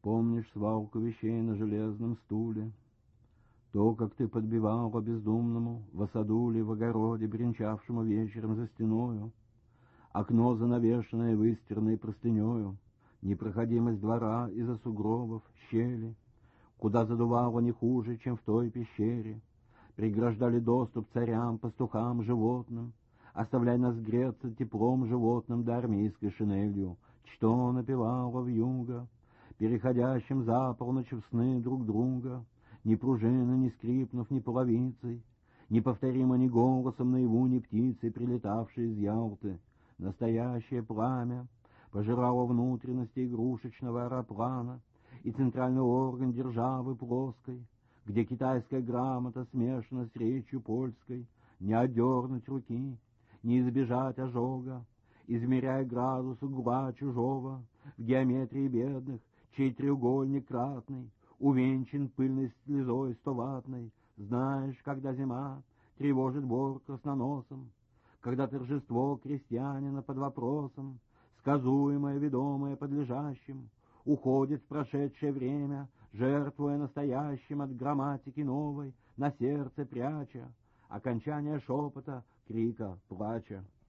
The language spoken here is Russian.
Помнишь свалку вещей на железном стуле? То, как ты подбивала бездумному в саду ли в огороде, бренчавшему вечером за стеною, окно, занавешенное выстиранной простынею, непроходимость двора из-за сугробов, щели, куда задувало не хуже, чем в той пещере, преграждали доступ царям, пастухам, животным, оставляя нас греться теплом животным да армейской шинелью, что напевало вьюга, переходящим за полночь в сны друг друга, ни пружины, ни скрипнув, ни половицей, неповторимо ни голосом наяву, ни птицей, прилетавшей из Ялты. Настоящее пламя пожирало внутренности игрушечного аэроплана и центральный орган державы плоской, где китайская грамота смешана с речью польской, не отдернуть руки, не избежать ожога, измеряя градус угла чужого в геометрии бедных, чей треугольник кратный увенчан пыльной слезой стоватной. Знаешь, когда зима тревожит бор красноносом, когда торжество крестьянина под вопросом, сказуемое, ведомое подлежащим, уходит в прошедшее время, жертвуя настоящим от грамматики новой, на сердце пряча окончание шепота, крика, плача.